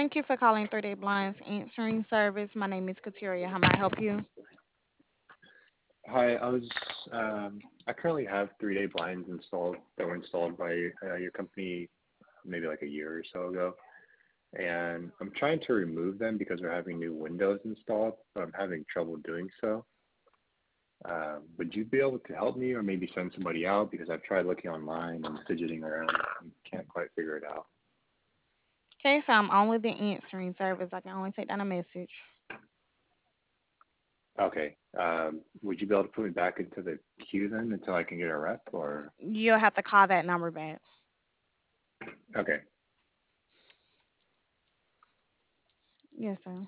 Thank you for calling 3 Day Blinds Answering Service. My name is Kateria. How may I help you? Hi, I currently have 3-day blinds installed that were installed by your company maybe like a year or so ago, and I'm trying to remove them because we're having new windows installed, but I'm having trouble doing so. Would you be able to help me or maybe send somebody out because I've tried looking online and fidgeting around and can't quite figure it out. Okay, so I'm on with the answering service. I can only take down a message. Okay. Would you be able to put me back into the queue then until I can get a rep or? You'll have to call that number back. Okay. Yes, sir.